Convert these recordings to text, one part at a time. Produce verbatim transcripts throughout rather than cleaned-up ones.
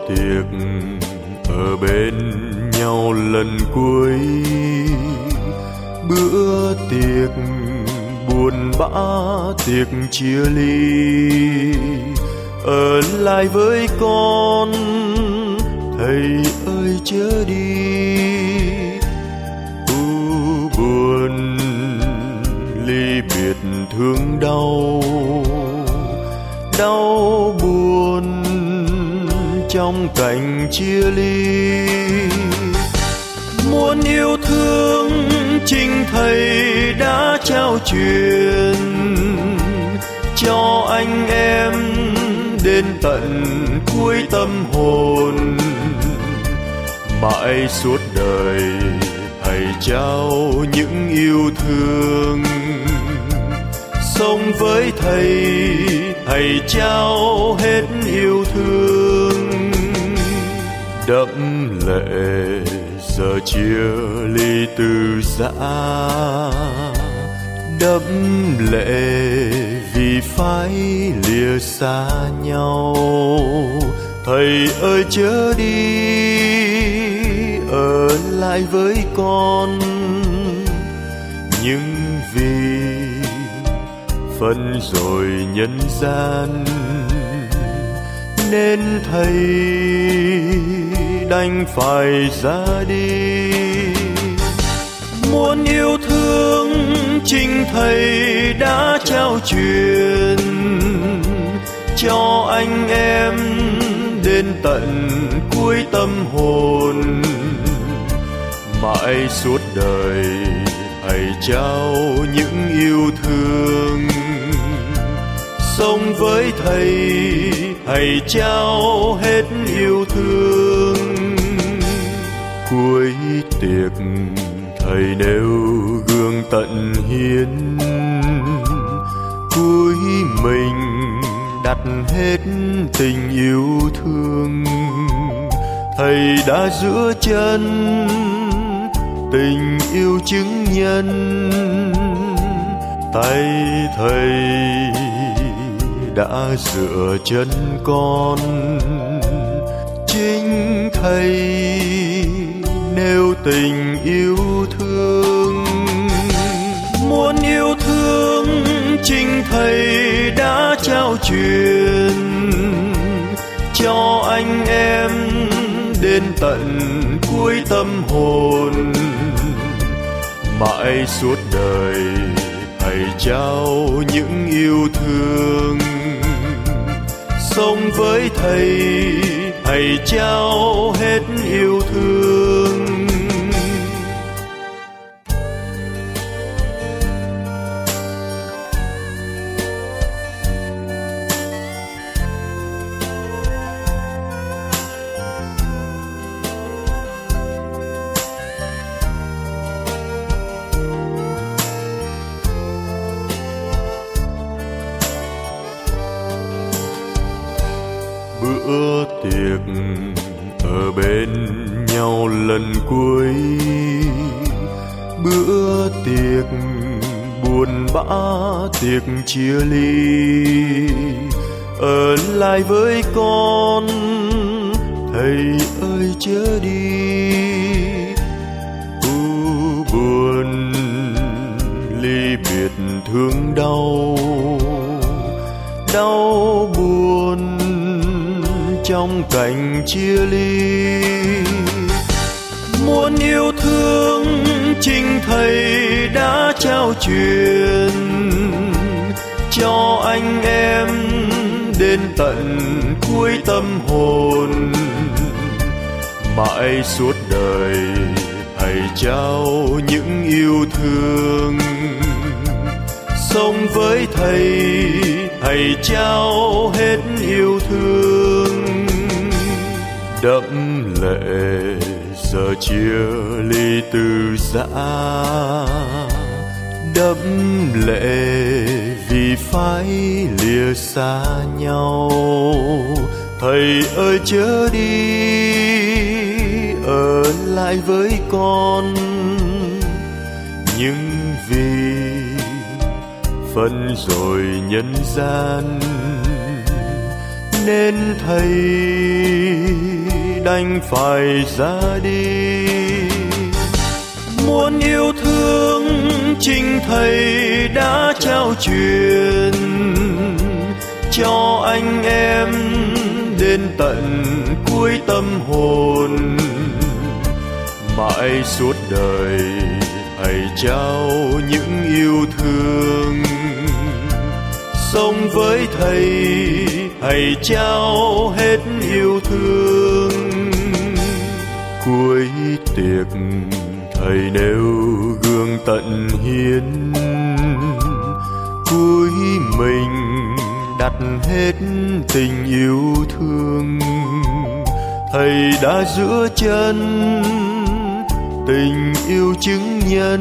tiệc ở bên nhau lần cuối, bữa tiệc buồn bã, tiệc chia ly. Ở lại với con, thầy ơi chớ đi. U buồn ly biệt thương đau, đau buồn trong cảnh chia ly. Muôn yêu thương chính thầy đã trao truyền cho anh em đến tận cuối tâm hồn. Mãi suốt đời thầy trao những yêu thương, sống với thầy, thầy trao hết yêu thương. Đẫm lệ giờ chia ly từ giã, đẫm lệ vì phải lìa xa nhau. Thầy ơi chớ đi, ở lại với con, nhưng vì phân rồi nhân gian nên thầy đành phải ra đi. Muôn yêu thương chính thầy đã trao truyền cho anh em đến tận cuối tâm hồn. Mãi suốt đời thầy trao những yêu thương, sống với thầy, thầy trao hết yêu thương. Cuối tiệc thầy nêu gương tận hiến, cúi mình đặt hết tình yêu thương. Thầy đã giữa chân tình yêu chứng nhân, tay thầy đã dựa chân con. Chính thầy nêu tình yêu thương, muôn yêu thương chính thầy đã trao truyền cho anh em đến tận cuối tâm hồn. Mãi suốt đời thầy trao những yêu thương, sống với thầy, thầy trao hết yêu thương. Bữa tiệc ở bên nhau lần cuối, bữa tiệc buồn bã, tiệc chia ly. Ở lại với con, thầy ơi chớ đi. U buồn ly biệt thương đau, đau buồn trong cảnh chia ly. Muôn yêu thương chính thầy đã trao truyền cho anh em đến tận cuối tâm hồn. Mãi suốt đời thầy trao những yêu thương, sống với thầy, thầy trao hết yêu thương. Đẫm lệ giờ chia ly từ giã, đẫm lệ vì phải lìa xa nhau. Thầy ơi chớ đi, ở lại với con, nhưng vì phân rồi nhân gian nên thầy đành phải ra đi. Muôn yêu thương chính Thầy đã trao truyền cho anh em đến tận cuối tâm hồn. Mãi suốt đời Thầy trao những yêu thương, sống với Thầy Thầy trao hết yêu thương. Cuối tiệc Thầy nêu gương tận hiến, cúi mình đặt hết tình yêu thương. Thầy đã giữ chân tình yêu chứng nhân,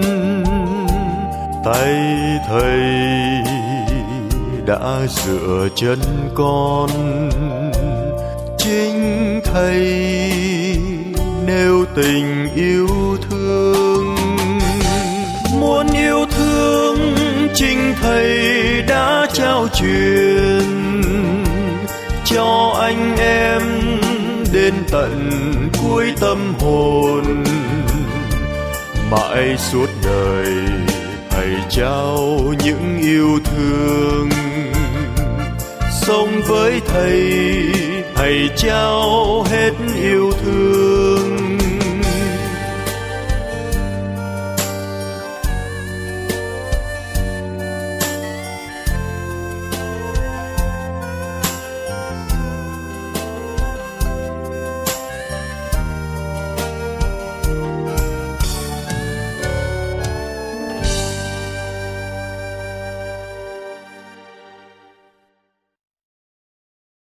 tay Thầy đã dựa chân con. Chính Thầy nêu tình yêu thương. Muôn yêu thương chính Thầy đã trao truyền cho anh em đến tận cuối tâm hồn. Mãi suốt đời Thầy trao những yêu thương, sống với Thầy Thầy trao hết yêu thương.